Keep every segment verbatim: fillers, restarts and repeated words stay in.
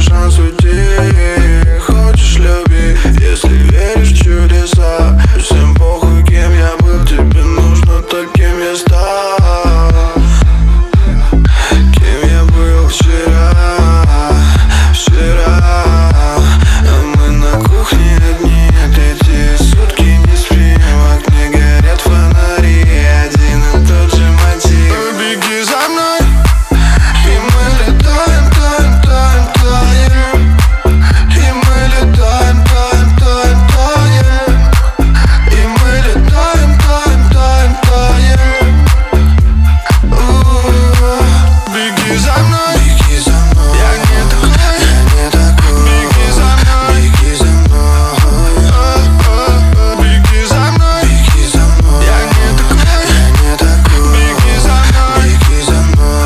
шанс уйти. Хочешь — люби, если веришь в чудеса. Всем похуй, кем я был, тебе нужно то, кем я стал. Кем я был вчера, вчера. А мы на кухне одни, третьи сутки не спим. В окне горят фонари, один и тот же мотив. Беги за мной, и мы летаем, таем, таем, таем. И мы летаем, таем, таем, таем. И мы летаем, таем, таем, таем. Беги за мной, беги за мной. Я не такой, я не такой. Беги за мной, беги за мной. Беги за мной, беги за мной. Я не такой, я не такой. Беги за мной, беги за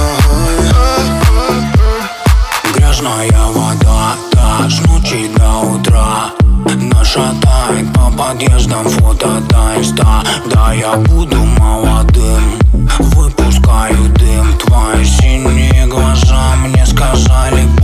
мной. Грязная вода, та с ночи до утра. Наша тает по подъездам, фото до инста. Да, я буду молодым, выпускаю дым. Твои синие глаза мне сказали: